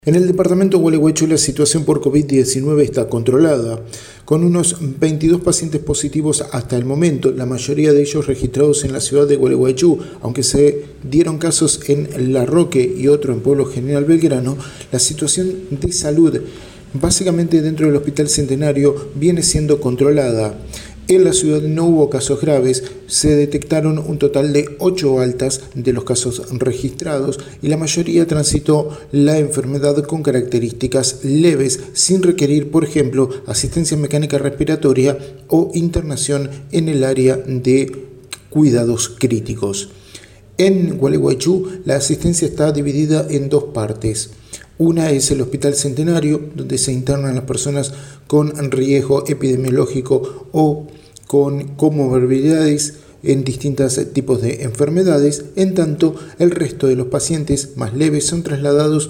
En el departamento de Gualeguaychú la situación por COVID-19 está controlada, con unos 22 pacientes positivos hasta el momento, la mayoría de ellos registrados en la ciudad de Gualeguaychú, aunque se dieron casos en La Roque y otro en Pueblo General Belgrano. La situación de salud, básicamente dentro del Hospital Centenario, viene siendo controlada. En la ciudad no hubo casos graves, se detectaron un total de 8 altas de los casos registrados y la mayoría transitó la enfermedad con características leves, sin requerir, por ejemplo, asistencia mecánica respiratoria o internación en el área de cuidados críticos. En Gualeguaychú la asistencia está dividida en dos partes. Una es el Hospital Centenario, donde se internan las personas con riesgo epidemiológico o con comorbilidades en distintos tipos de enfermedades, en tanto el resto de los pacientes más leves son trasladados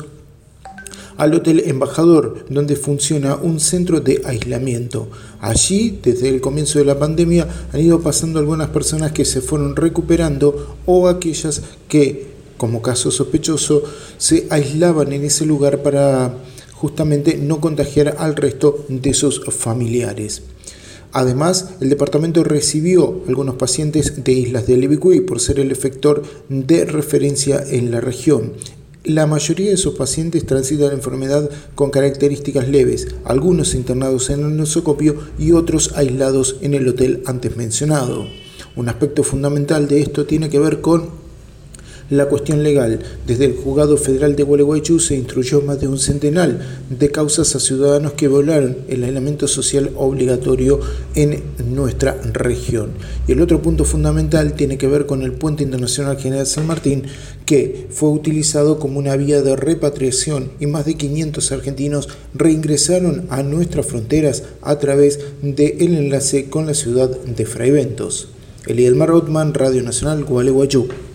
al Hotel Embajador, donde funciona un centro de aislamiento. Allí, desde el comienzo de la pandemia, han ido pasando algunas personas que se fueron recuperando o aquellas que, como caso sospechoso, se aislaban en ese lugar para justamente no contagiar al resto de sus familiares. Además, el departamento recibió algunos pacientes de Islas del Ibicuy por ser el efector de referencia en la región. La mayoría de esos pacientes transitan la enfermedad con características leves, algunos internados en el nosocomio y otros aislados en el hotel antes mencionado. Un aspecto fundamental de esto tiene que ver con la cuestión legal. Desde el Juzgado Federal de Gualeguaychú se instruyó más de un centenar de causas a ciudadanos que violaron el aislamiento social obligatorio en nuestra región. Y el otro punto fundamental tiene que ver con el Puente Internacional General San Martín, que fue utilizado como una vía de repatriación y más de 500 argentinos reingresaron a nuestras fronteras a través del enlace con la ciudad de Fraiventos. Elielmar Ottman, Radio Nacional, Gualeguaychú.